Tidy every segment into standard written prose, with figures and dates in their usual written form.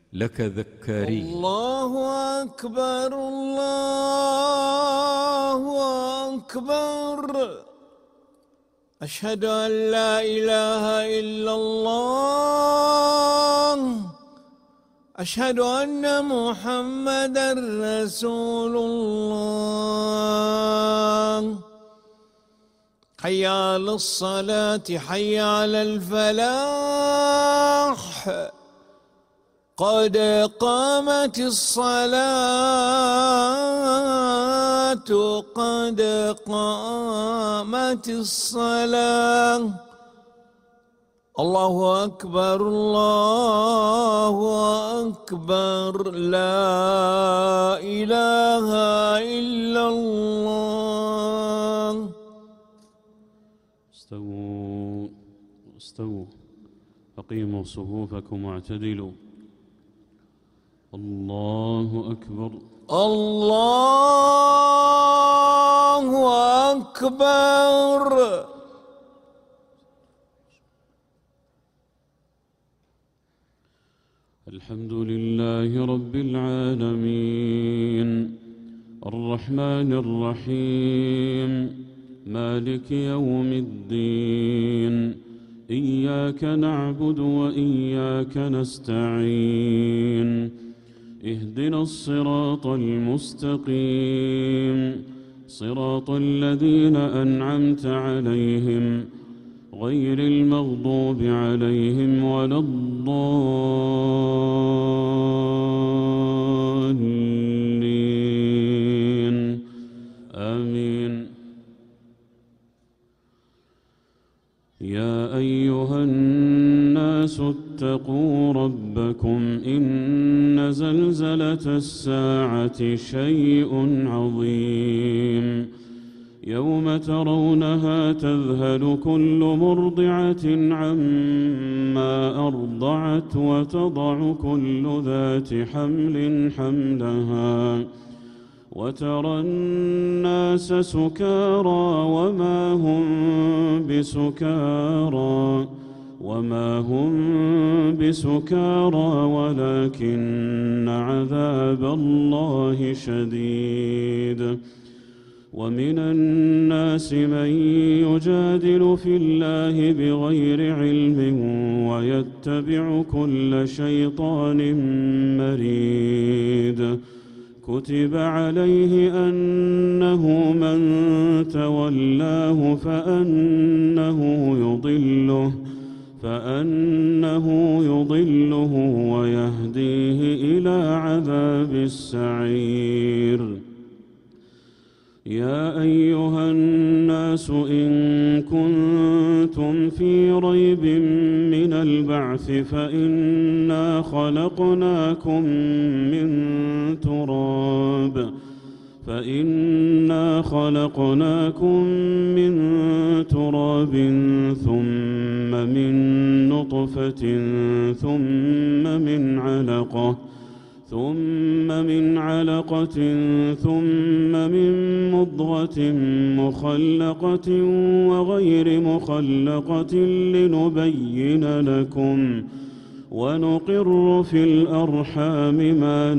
لك ذكاري. الله أكبر الله أكبر. أشهد أن لا إله إلا الله. أشهد أن محمدًا رسول الله. حي على الصلاة حي على الفلاح. قد قامت الصلاة قد قامت الصلاة. الله أكبر الله أكبر. لا إله إلا الله. استووا استووا أقيموا صفوفكم واعتدلوا. الله أكبر الله أكبر. الحمد لله رب العالمين الرحمن الرحيم مالك يوم الدين. إياك نعبد وإياك نستعين. اهدنا الصراط المستقيم صراط الذين أنعمت عليهم غير المغضوب عليهم ولا الضالين آمين. يا أيها الناس اتقوا ربكم إن زلزلة الساعة شيء عظيم. يوم ترونها تذهل كل مرضعة عما أرضعت وتضع كل ذات حمل حملها وترى الناس سكارى وما هم بسكارى ولكن عذاب الله شديد. ومن الناس من يجادل في الله بغير علم ويتبع كل شيطان مريد. كتب عليه أنه من تولاه فأنه يضله ويهديه إلى عذاب السعير. يا أيها الناس إن كنتم في ريب من البعث فإنا خلقناكم من تراب ثم من نطفة ثم من علقة ثم من مضغة مخلقة وغير مخلقة لنبين لكم. ونقر في الأرحام ما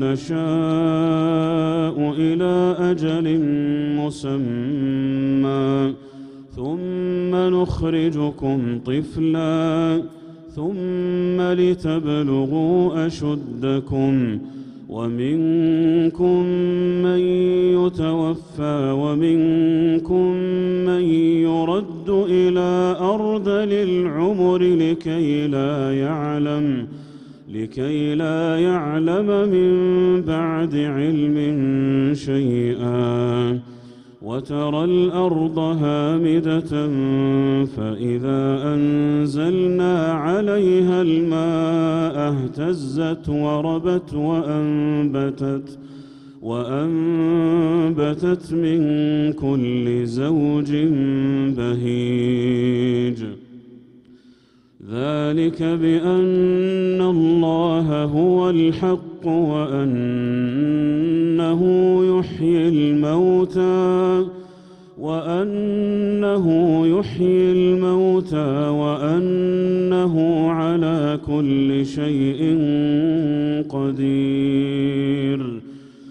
نشاء إلى أجل مسمى ثم نخرجكم طفلا ثم لتبلغوا أشدكم. ومنكم من يتوفى ومنكم من يرد إلى أرذل العمر لكي لا يعلم من بعد علم شيئا. وترى الأرض هامدة فإذا أنزلنا عليها الماء اهتزت وربت وأنبتت من كل زوج بهيج. ذلك بأن الله هو الحق وأنه يحيي الموتى وأنه يحيي الموتى وأنه على كل شيء قدير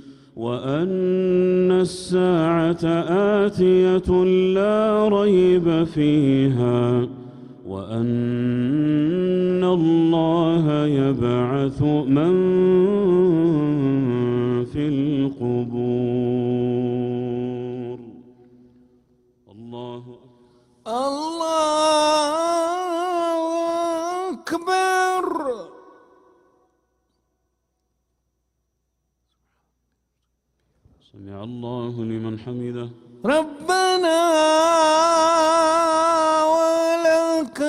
وأن الساعة آتية لا ريب فيها وأن الله يبعث من في القبور. الله أكبر. سمع الله لمن حمده. ربنا ولك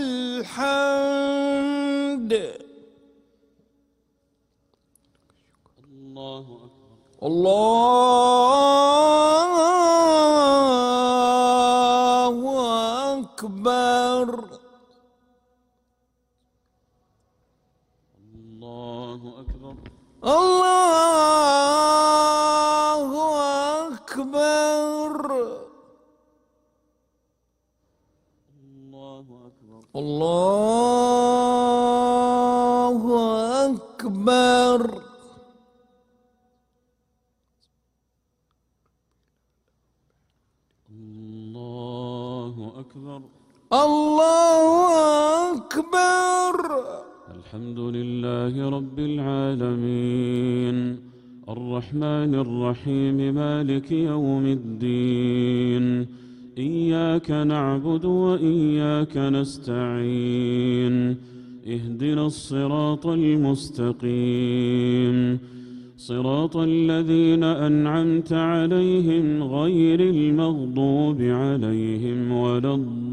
الحمد. الله أكبر. الله أكبر. الله أكبر. الله أكبر. الله أكبر. الله أكبر. الله أكبر. الله أكبر. الحمد لله رب العالمين الرحمن الرحيم مالك يوم الدين إياك نعبد وإياك نستعين اهدنا الصراط المستقيم صراط الذين أنعمت عليهم غير المغضوب عليهم ولا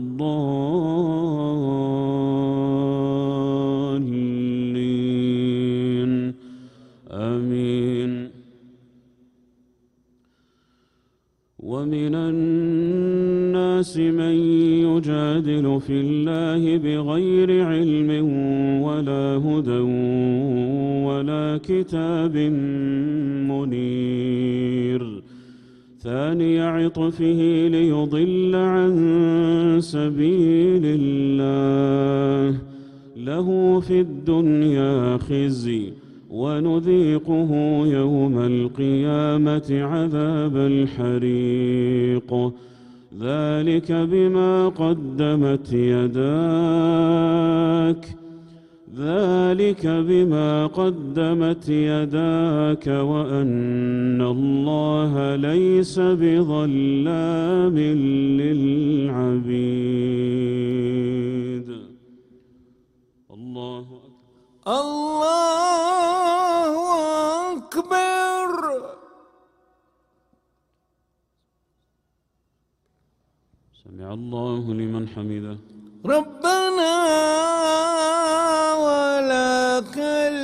الضالين آمين. ومن الناس من يجادل في الله بغير علم ولا هدى ولا كتاب منير ثاني عطفه ليضل عن سبيل الله له في الدنيا خزي ونذيقه يوم القيامة عذاب الحريق ذلك بما قدمت يداك وأن الله ليس بظلام للعبيد. الله أكبر. الله أكبر. سمع الله لمن حمده. ربنا ولك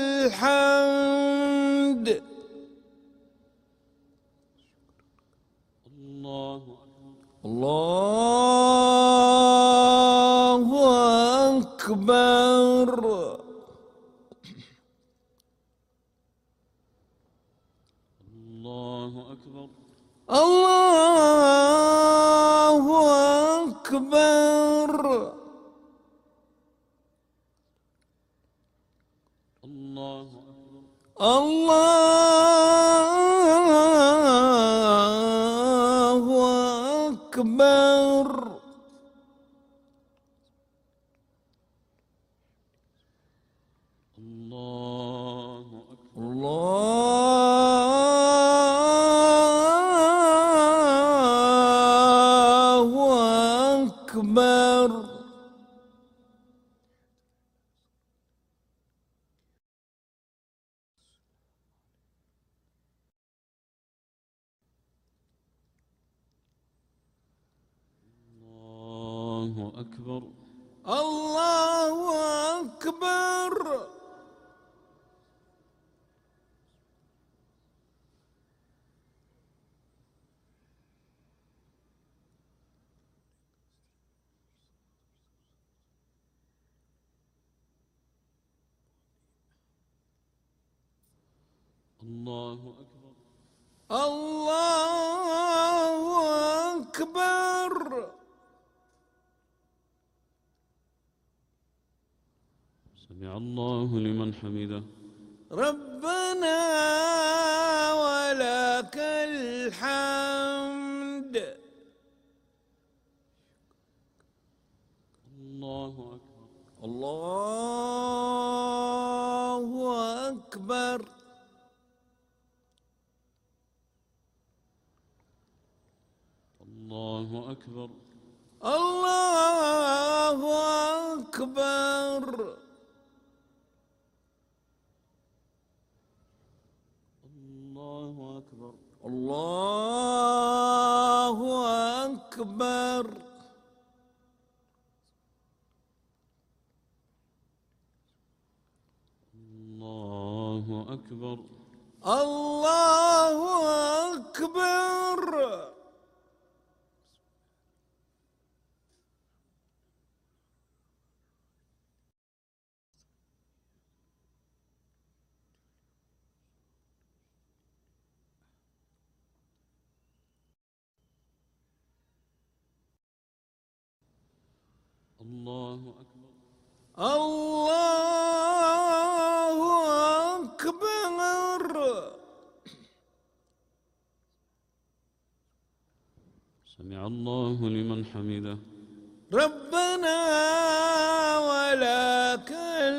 الحمد. الله أكبر. الله أكبر. الله أكبر. الله أكبر. الله أكبر. الله أكبر. الله أكبر. الله أكبر. الله أكبر. الله أكبر. الله أكبر. الله أكبر. أكبر. سمع الله لمن حمده. ربنا ولك الحمد. الله أكبر. الله أكبر. الله أكبر. الله أكبر. الله أكبر. الله أكبر. الله أكبر. الله أكبر. الله أكبر. الله أكبر. سمع الله لمن حمده. ربنا ولك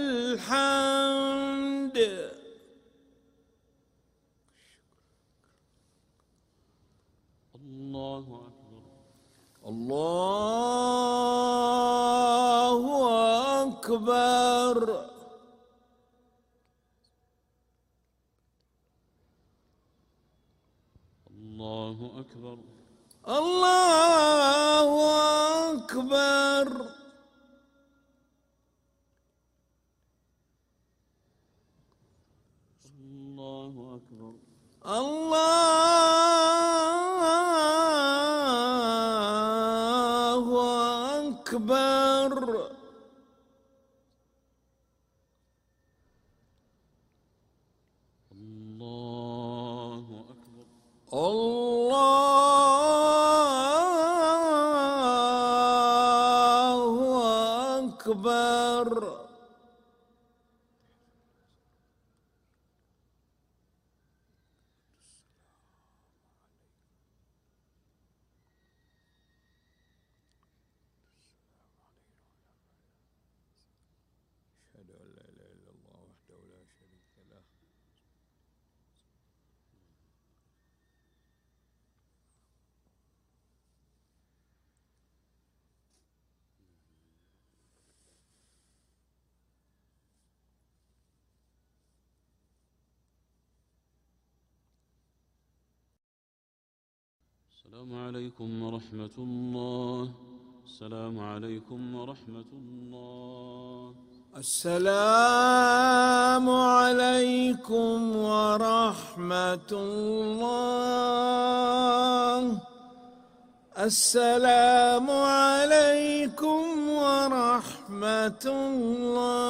الحمد. الله أكبر. الله أكبر. الله أكبر. الله أكبر. الله أكبر. الله أكبر. الله أكبر. الله أكبر. أشهد أن لا إله إلا الله وحده لا شريك له. السلام عليكم ورحمة الله. السلام عليكم ورحمة الله. السلام عليكم ورحمة الله. السلام عليكم ورحمة الله.